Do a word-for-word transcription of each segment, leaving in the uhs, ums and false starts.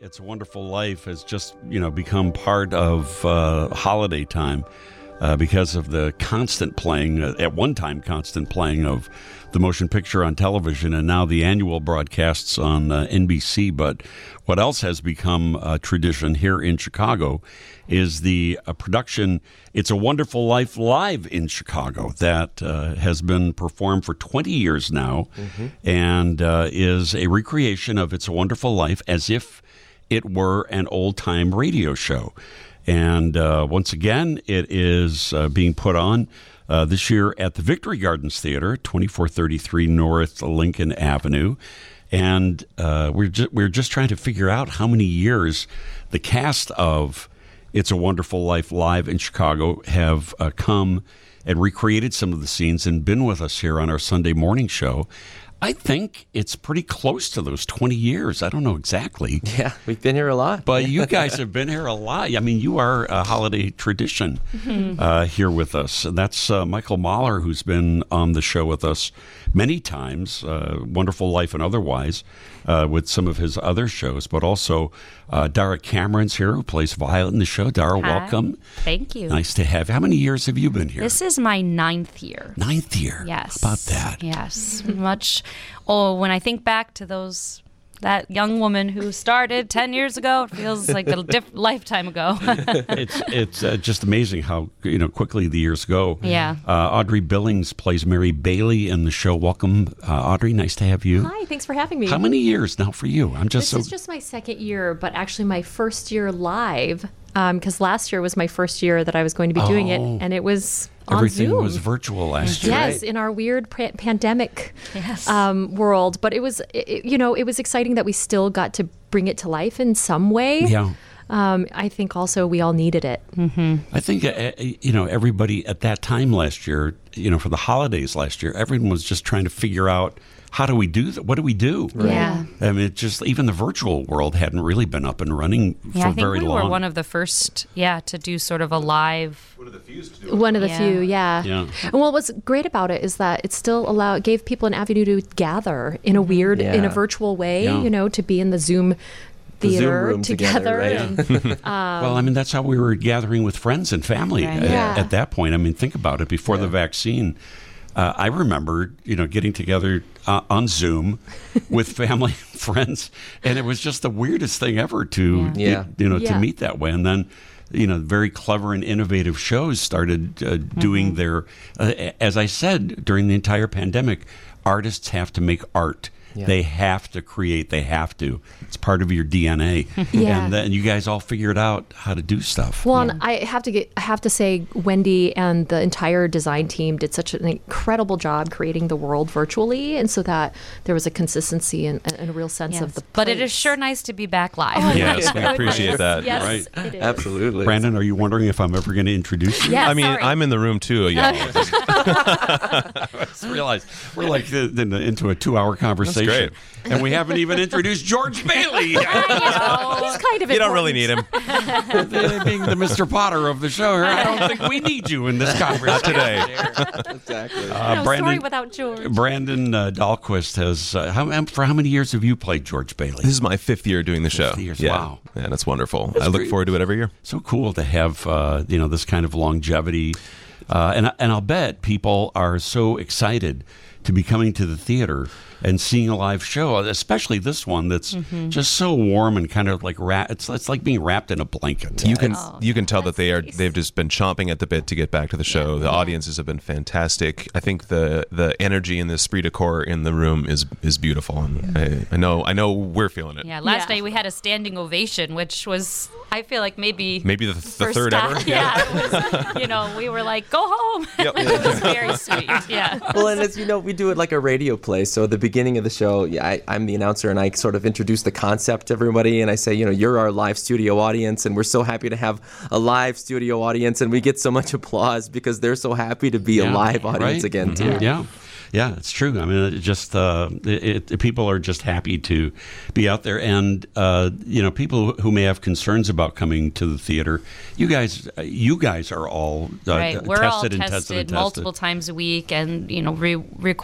It's a Wonderful Life has just, you know, become part of uh, holiday time uh, because of the constant playing, uh, at one time constant playing of the motion picture on television and now the annual broadcasts on uh, N B C. But what else has become a tradition here in Chicago is the uh, production It's a Wonderful Life live in Chicago that uh, has been performed for twenty years now mm-hmm. and uh, is a recreation of It's a Wonderful Life as if it were an old-time radio show. And uh, once again, it is uh, being put on uh, this year at the Victory Gardens Theater, twenty-four thirty-three North Lincoln Avenue. And uh, we're, ju- we're just trying to figure out how many years the cast of It's a Wonderful Life live in Chicago have uh, come and recreated some of the scenes and been with us here on our Sunday morning show. I think it's pretty close to those twenty years. I don't know exactly. Yeah, we've been here a lot. But you guys have been here a lot. I mean, you are a holiday tradition mm-hmm. uh, here with us. And that's uh, Michael Mahler, who's been on the show with us many times, uh, Wonderful Life and otherwise, uh, with some of his other shows. But also uh, Dara Cameron's here, who plays Violet in the show. Dara, Hi. Welcome. Thank you. Nice to have you. How many years have you been here? This is my ninth year. Ninth year? Yes. How about that? Yes. Much. Oh, when I think back to those, that young woman who started ten years ago, it feels like a diff- lifetime ago. it's it's uh, just amazing how, you know, quickly the years go. Yeah. Uh, Audrey Billings plays Mary Bailey in the show. Welcome, uh, Audrey. Nice to have you. Hi, thanks for having me. How many years now for you? I'm just This so... is just my second year, but actually my first year live, because um, last year was my first year that I was going to be oh. doing it, and it was on Everything Zoom. was virtual last year. Yes, right? in our weird pra- pandemic yes. um, world. But it was, it, you know, it was exciting that we still got to bring it to life in some way. Yeah. Um, I think also we all needed it. Mm-hmm. I think, uh, you know, everybody at that time last year, you know, for the holidays last year, everyone was just trying to figure out, how do we do that? What do we do? Right. Yeah. I mean, it just, even the virtual world hadn't really been up and running yeah, for I think very we long. were one of the first, yeah, to do sort of a live. One of the few to do it. One of the Yeah. few, yeah. Yeah. And well, what's great about it is that it still allowed gave people an avenue to gather in a weird, Yeah. in a virtual way, Yeah. you know, to be in the Zoom The Zoom theater room together, right? and, um, Well, I mean, that's how we were gathering with friends and family Right. at, Yeah. at that point. I mean, think about it. Before Yeah. the vaccine, uh, I remember, you know, getting together uh, on Zoom with family and friends, and it was just the weirdest thing ever to, Yeah. get- Yeah. you know, Yeah. to meet that way. And then, you know, very clever and innovative shows started uh, doing Mm-hmm. their, uh, as I said, during the entire pandemic, artists have to make art. Yeah. They have to create. They have to. It's part of your D N A. Yeah. And then you guys all figured out how to do stuff. well, and I have to get, I have to say, Wendy and the entire design team did such an incredible job creating the world virtually, and so that there was a consistency and, and a real sense Yes. of the. But it is place. sure nice to be back live. Oh, Yes, my we appreciate goodness. that. Yes, Right. it is. Absolutely. Brandon, are you wondering if I'm ever going to introduce you? Yes, I mean, sorry. I'm in the room too. Yeah. I just realized we're like uh, in- into a two-hour conversation, great. and we haven't even introduced George Bailey, He's kind of You don't really important. need him. being the Mister Potter of the show. I don't think we need you in this conversation Not today. Exactly. Uh, No, Brandon, sorry without George. Brandon uh, Dahlquist has. Uh, how, for how many years have you played George Bailey? This is my fifth year doing the show. Fifth years, Yeah. wow. And it's wonderful. That's I look great. forward to it every year. So cool to have uh, you know, this kind of longevity, uh, and and I'll bet people are so excited to be coming to the theater and seeing a live show, especially this one that's Mm-hmm. just so warm and kind of like wrap. It's it's like being wrapped in a blanket. You can Oh, you can tell that that's they are nice. they've just been chomping at the bit to get back to the show. The audiences have been fantastic. I think the the energy and the esprit de corps in the room is is beautiful, and I, I know I know we're feeling it. Yeah, last Yeah. night we had a standing ovation, which was, I feel like maybe Maybe the, the first third time. ever. Yeah, it was, you know, we were like, go home. Yep. It was very sweet. Yeah. Well, and as you know, we do it like a radio play. So at the beginning of the show, yeah, I, I'm the announcer, and I sort of introduce the concept to everybody, and I say, you know, you're our live studio audience, and we're so happy to have a live studio audience, and we get so much applause because they're so happy to be Yeah, a live audience right? again, too. Mhm. Yeah. Yeah, it's true. I mean, it just uh, it, it, people are just happy to be out there, and uh, you know, people who may have concerns about coming to the theater. You guys, you guys are all uh, Right. We're tested all and tested, tested and tested. multiple times a week, and you know, re- require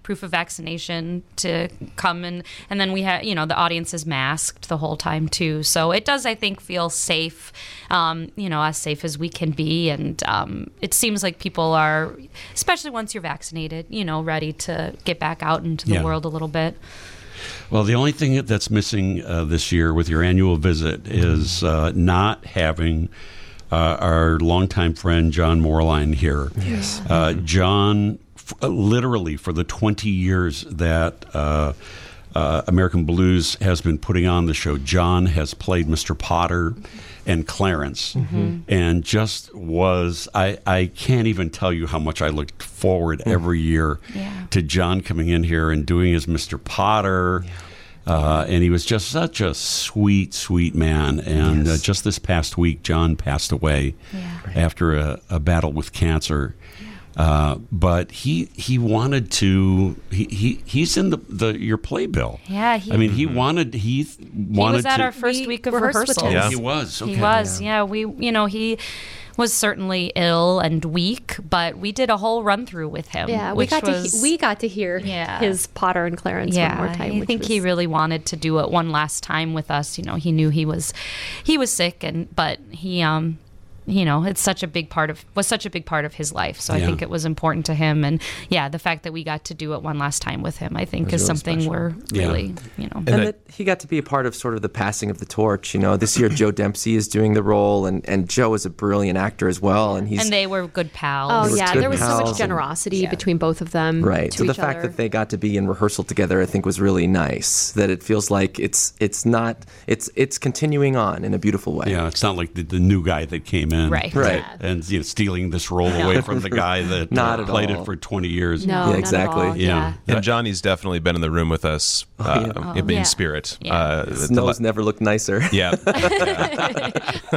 proof of vaccination to come in. And then we had, you know, the audience is masked the whole time too. So it does, I think, feel safe, um, you know, as safe as we can be. And um, it seems like people are, especially once you're vaccinated, you know, ready to get back out into the Yeah. world a little bit. Well, the only thing that's missing uh, this year with your annual visit is uh, not having uh, our longtime friend John Moreline here. Yes. Uh, John, f- uh, literally for the twenty years that uh, uh, American Blues has been putting on the show, John has played Mister Potter and Clarence, Mm-hmm. and just was, I, I can't even tell you how much I looked forward every year Yeah. to John coming in here and doing his Mister Potter. Uh, and he was just such a sweet, sweet man. And Yes. uh, just this past week, John passed away Yeah. after a, a battle with cancer. Uh, but he he wanted to. He, he he's in the, the your playbill. Yeah, he- I mean, he wanted. He th- He wanted was at to. our first We week of rehearsed with rehearsals. him. Yeah. He was. Okay. He was, yeah. We, you know, he was certainly ill and weak, but we did a whole run through with him. Yeah, we which got was, to he- we got to hear Yeah. his Potter and Clarence yeah, one more time. I which think was, he really wanted to do it one last time with us. You know, he knew he was he was sick, and but he um you know, it's such a big part of was such a big part of his life. So I Yeah. think it was important to him, and yeah, the fact that we got to do it one last time with him, I think, is really something special. we're Yeah. really, you know. And I- that he got to be a part of sort of the passing of the torch. You know, this year Joe Dempsey is doing the role, and, and Joe is a brilliant actor as well. And he's And they were good pals. Oh They were yeah, good there was so pals much and- generosity Yeah. between both of them. right. To So the each fact other. that they got to be in rehearsal together, I think, was really nice. That it feels like it's it's not it's it's continuing on in a beautiful way. Yeah, it's not like the, the new guy that came in, Right. Right. And you know, stealing this role away from the guy that Not uh, at played all. it for twenty years. No, Yeah, not at exactly. all. Yeah. Yeah. And Johnny's definitely been in the room with us uh, yeah. in, in yeah. spirit. Yeah. Uh, His the nose la- never looked nicer. Yeah. Yeah.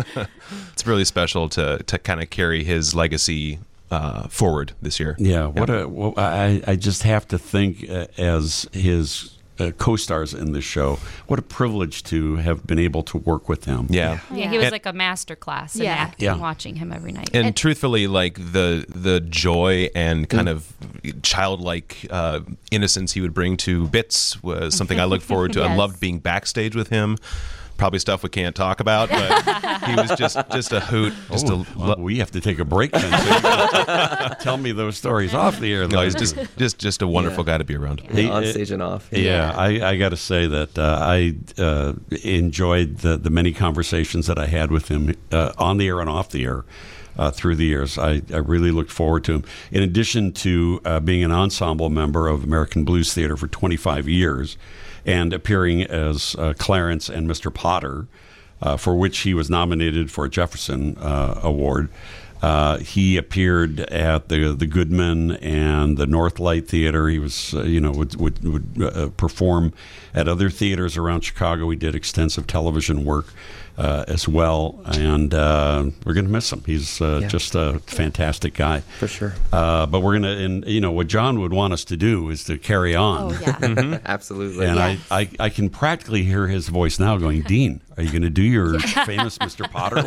It's really special to to kind of carry his legacy uh, forward this year. Yeah, what a well, I I just have to think uh, as his uh, co-stars in this show, what a privilege to have been able to work with him. Yeah. Yeah, he was And- like a master class in Yeah. acting, Yeah. watching him every night. And, truthfully, like the the joy and kind Mm. of childlike uh, innocence he would bring to bits was something I looked forward to. I Yes. loved being backstage with him. Probably stuff we can't talk about, but he was just just a hoot. Just Oh, a well, lo- we have to take a break then. So you gotta tell me those stories off the air. no, he's just just just a wonderful Yeah. guy to be around. He- On uh, stage and off. Yeah, I, I got to say that uh, I uh, enjoyed the, the many conversations that I had with him uh, on the air and off the air uh, through the years. I, I really looked forward to him. In addition to uh, being an ensemble member of American Blues Theater for twenty-five years and appearing as uh, Clarence and Mister Potter, uh, for which he was nominated for a Jefferson uh, Award. Uh, he appeared at the the Goodman and the Northlight Theater. He was, uh, you know, would would, would uh, perform at other theaters around Chicago. He did extensive television work uh, as well, and uh, we're going to miss him. He's uh, Yeah. just a fantastic guy, For sure. Uh, but we're going to, and you know, what John would want us to do is to carry on. Oh yeah. Absolutely. And Yes. I, I, I can practically hear his voice now going, Dean, are you going to do your famous Mister Potter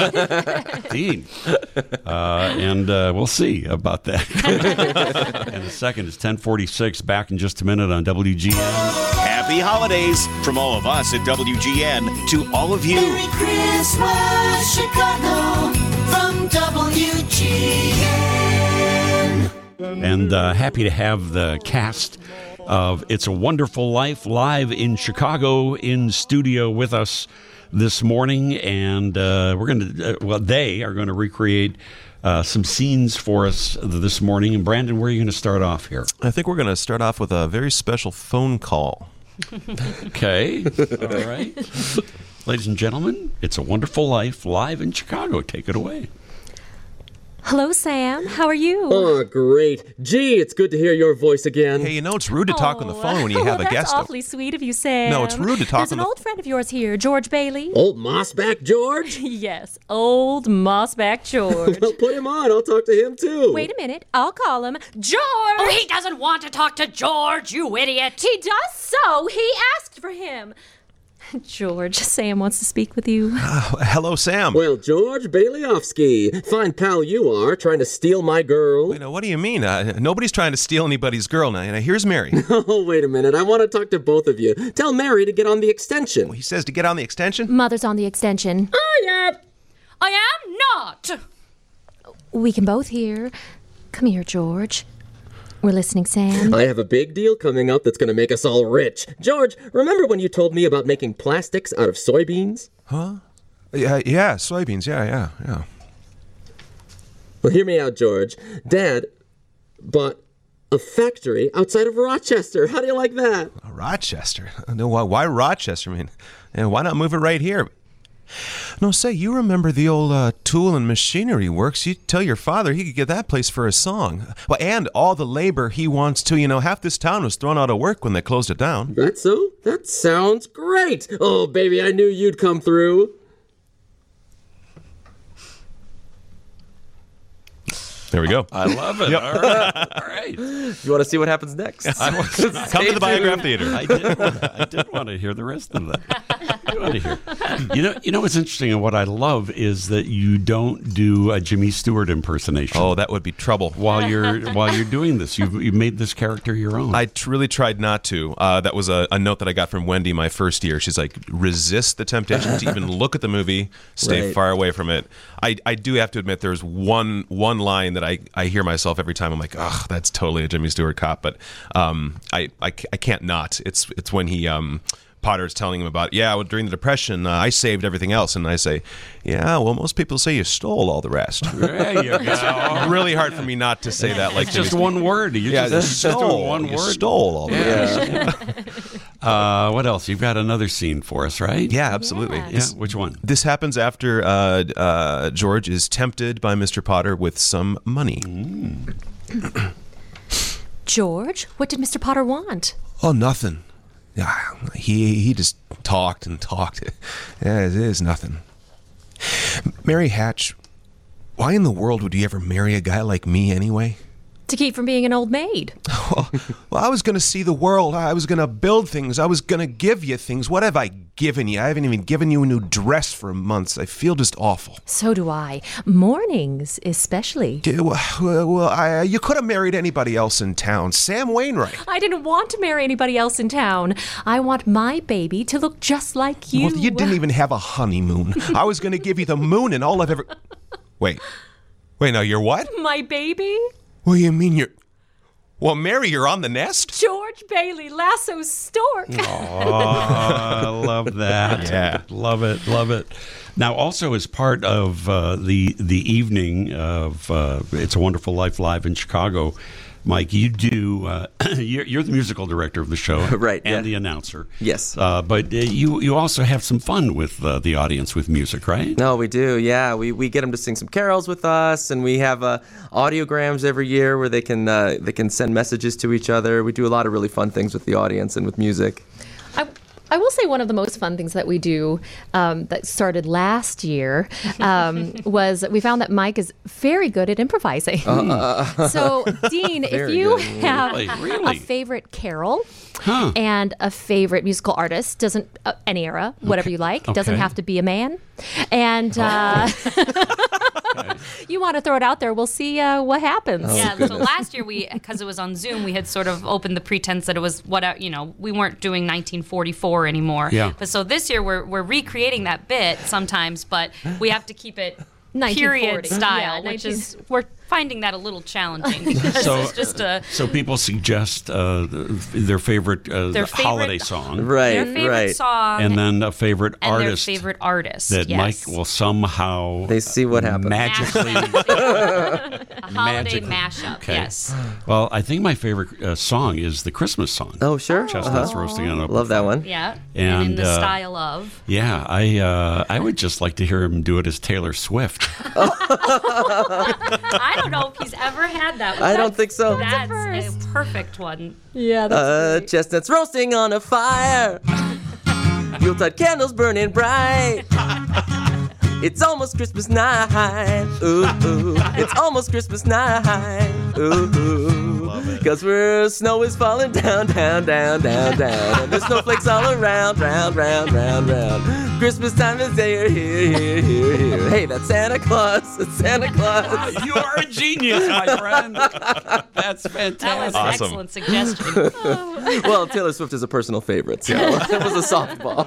one? Dean. Uh, and uh, we'll see about that. And the second is ten forty-six. Back in just a minute on W G N. Happy holidays from all of us at W G N to all of you. Merry Christmas, Chicago, from W G N. And uh, happy to have the cast of It's a Wonderful Life live in Chicago in studio with us this morning. And uh, we're going to, uh, well, they are going to recreate uh, some scenes for us this morning. And Brandon, where are you going to start off here? I think we're going to start off with a very special phone call. Okay. All right. Ladies and gentlemen, It's a Wonderful Life live in Chicago. Take it away. Hello, Sam. How are you? Oh, great. Gee, it's good to hear your voice again. Hey, you know, it's rude to talk on the phone when you Oh, have a that's guest. awfully sweet of you, Sam. No, it's rude to talk There's on an the- old friend of yours here, George Bailey. Old Mossback George? Yes, old Mossback George. Well, put him on. I'll talk to him, too. Wait a minute. I'll call him George. Oh, he doesn't want to talk to George, you idiot. He does so. He asked for him. George, Sam wants to speak with you. Uh, hello, Sam. Well, George Baileyovsky, fine pal you are, trying to steal my girl. Wait, now, what do you mean? Uh, nobody's trying to steal anybody's girl. Now, now here's Mary. Oh, wait a minute. I want to talk to both of you. Tell Mary to get on the extension. He says to get on the extension? Mother's on the extension. I am. I am not. We can both hear. Come here, George. We're listening, Sam. I have a big deal coming up that's going to make us all rich. George, remember when you told me about making plastics out of soybeans? Huh? Yeah, yeah, soybeans. Yeah, yeah, yeah. Well, hear me out, George. Dad bought a factory outside of Rochester. How do you like that? Rochester? No, why, why Rochester? I mean, and why not move it right here? No, say, you remember the old uh, tool and machinery works. You tell your father he could get that place for a song. Well, and all the labor he wants to. You know, half this town was thrown out of work when they closed it down. That's so? That sounds great. Oh, baby, I knew you'd come through. There we go. I love it. Yep. All right. All right. You want to see what happens next? Come to the Biograph Theater. I did, want, I did want to hear the rest of that. I want to hear. You know, you know what's interesting and what I love is that you don't do a Jimmy Stewart impersonation. Oh, that would be trouble. While you're while you're doing this, you've you made this character your own. I t- really tried not to. Uh, that was a, a note that I got from Wendy my first year. She's like, resist the temptation to even look at the movie, stay Right. far away from it. I, I do have to admit there's one one line that I, I hear myself every time. I'm like, ugh, that's totally a Jimmy Stewart cop. But um, I, I, I can't not. It's it's when he um, Potter's telling him about, yeah, well, during the Depression, uh, I saved everything else. And I say, yeah, well, most people say you stole all the rest. There you go. Really hard for me not to say that. Like It's just Jimmy one word. You Yeah, just, you just doing stole, one you word. stole all the rest. Uh, what else? You've got another scene for us, right? Yeah, absolutely. Yeah. Yeah. Which one? This happens after uh, uh, George is tempted by Mister Potter with some money. George, what did Mister Potter want? Oh, nothing. Yeah, he he just talked and talked. Yeah, it is nothing. Mary Hatch, why in the world would you ever marry a guy like me anyway? To keep from being an old maid. Well, well, I was going to see the world. I was going to build things. I was going to give you things. What have I given you? I haven't even given you a new dress for months. I feel just awful. So do I. Mornings, especially. Yeah, Well, well I, you could have married anybody else in town. Sam Wainwright. I didn't want to marry anybody else in town. I want my baby to look just like you. Well, you didn't even have a honeymoon. I was going to give you the moon and all I've ever... Wait. Wait, now you're what? My baby? What do you mean you're... Well, Mary, you're on the nest? George Bailey, Lasso Stork. Oh, I love that. Yeah. Love it. Love it. Now, also as part of uh, the the evening of uh, It's a Wonderful Life Live in Chicago, Mike, you do. Uh, you're, you're the musical director of the show, Right, and yeah. the announcer. Yes. uh, but uh, you you also have some fun with uh, the audience with music, right? No, we do. Yeah, we, we get them to sing some carols with us, and we have uh, audiograms every year where they can uh, they can send messages to each other. We do a lot of really fun things with the audience and with music. I, I will say one of the most fun things that we do um, that started last year um, was we found that Mike is very good at improvising. So, Dean, if Very you good. have Really? Really? a favorite carol Huh. and a favorite musical artist, doesn't uh, any era, whatever you like, doesn't Okay. have to be a man, and uh, you want to throw it out there, we'll see uh, what happens. Yeah, so last year we, because it was on Zoom, we had sort of opened the pretense that it was what, you know, we weren't doing nineteen forty-four anymore. Yeah. But so this year we're we're recreating that bit sometimes, but we have to keep it period nineteen forty. style, Yeah, which nineteen is we're finding that a little challenging because So- it's just a So people suggest uh, their favorite, uh, Their favorite- holiday song, Right, their favorite right. song and then a favorite and artist their favorite artist. that yes. Mike will somehow They see what happens. magically. a holiday magically- mashup. Okay. Yes. Well, I think my favorite uh, song is the Christmas song. Oh, sure. Chestnuts Uh-huh. roasting on a Love that one. Yeah. And, in And, the uh, style of. Yeah, I uh, I would just like to hear him do it as Taylor Swift. I don't know if he's ever had that one. I don't think so. That's a perfect one. Yeah, Uh, chestnuts roasting on a fire. Yuletide candles burning bright. It's almost Christmas night. Ooh, ooh. It's almost Christmas night. Ooh, ooh. Love it. Cause we're snow is falling down, down, down, down, down. And the snowflakes all around, round, round, round, round. Christmas time is here, here, here, here, here. Hey, that's Santa Claus. It's Santa Claus. You are a genius, my friend. That's fantastic. That was an Awesome. excellent suggestion. Well, Taylor Swift is a personal favorite, so it was a softball.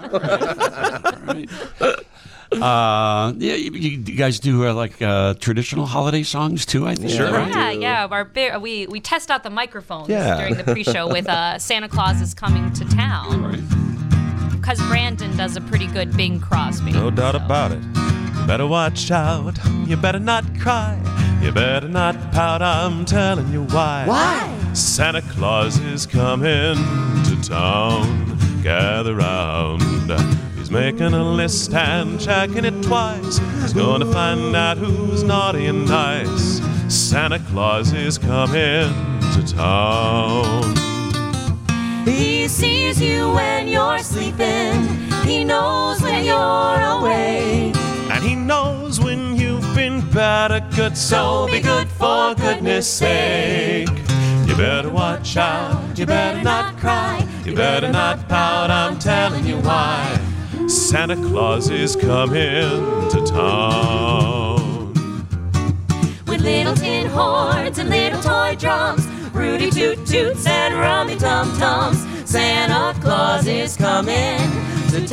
Uh, yeah, you, you guys do uh, like uh, traditional holiday songs too, I think. Sure. right? Yeah, yeah. Our bi- we we test out the microphones Yeah. during the pre-show with uh, Santa Claus is coming to town. Because Brandon does a pretty good Bing Crosby. No doubt so. about it. You better watch out. You better not cry. You better not pout. I'm telling you why. Why? Santa Claus is coming to town. Gather round. He's making a list and checking it twice. He's gonna find out who's naughty and nice. Santa Claus is coming to town. He sees you when you're sleeping. He knows when you're awake. And he knows when you've been bad or good, so be good for goodness sake. You better watch out, you better not cry, you better not pout, I'm telling you why. Santa Claus is coming to town. With little tin horns and little toy drums, Rudy Toot Toots and Rummy Tum Tums, Santa Claus is coming to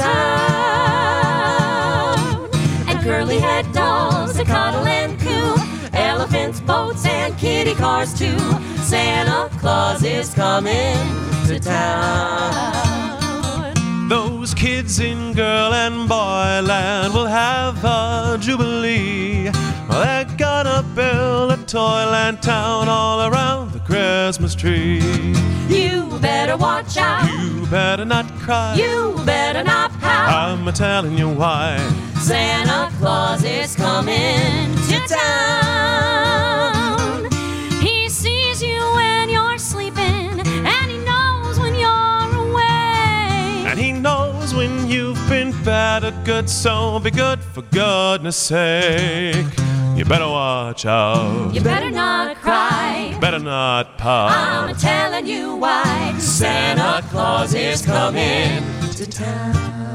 town. And curly head dolls that cuddle and coo, elephants, boats, and kitty cars too. Santa Claus is coming to town. Those kids in girl and boy land will have a jubilee. They're gonna build a toyland town all around the Christmas tree. You better watch out. You better not cry. You better not pout. I'm a telling you why. Santa Claus is coming to town. He sees you when you're sleeping, and he knows when you're awake. And he knows when you've been bad or good, so be good for goodness sake. You better watch out. You better not cry. Better not pout. I'm telling you why. Santa Claus is coming to town.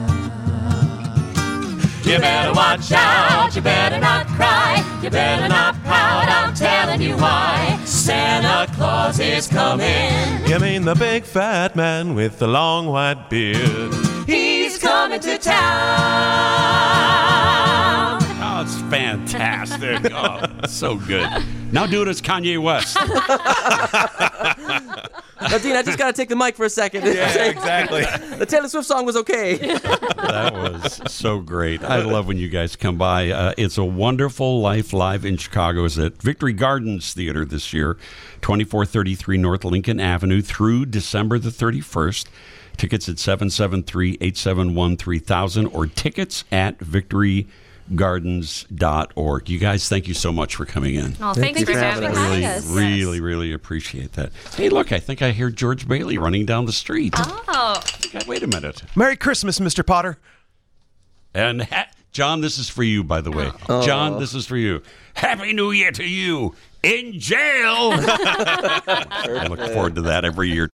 You better watch out. You better not cry. You better not pout. I'm telling you why. Santa Claus is coming. You mean the big fat man with the long white beard? He's coming to town. Oh, it's fantastic. Oh, so good. Now do it as Kanye West. Now, Dean, I just got to take the mic for a second. Yeah, exactly. The Taylor Swift song was okay. That was so great. I love when you guys come by. Uh, it's a Wonderful Life live in Chicago. It's at Victory Gardens Theater this year, twenty-four thirty-three North Lincoln Avenue through December the thirty-first. Tickets at seven seven three, eight seven one, three thousand or tickets at victory gardens dot org. You guys, thank you so much for coming in. Oh, thanks Thank for you for having having us. Really, really, really appreciate that. Hey, look, I think I hear George Bailey running down the street. Oh, Wait a minute. Merry Christmas, Mister Potter. And ha- John, this is for you, by the way. John, this is for you. Happy New Year to you in jail. I look forward to that every year.